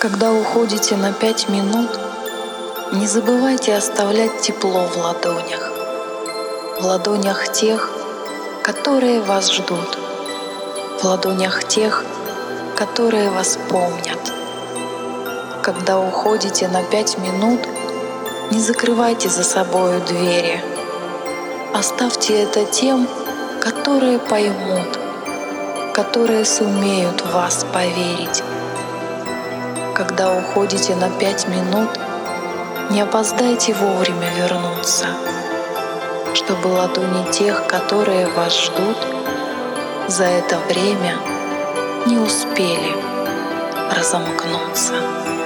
Когда уходите на 5 минут, не забывайте оставлять тепло в ладонях тех, которые вас ждут, в ладонях тех, которые вас помнят. Когда уходите на 5 минут, не закрывайте за собою двери. Оставьте это тем, которые поймут, которые сумеют в вас поверить. Когда уходите на 5 минут, не опоздайте вовремя вернуться, чтобы ладони тех, которые вас ждут, за это время не успели разомкнуться.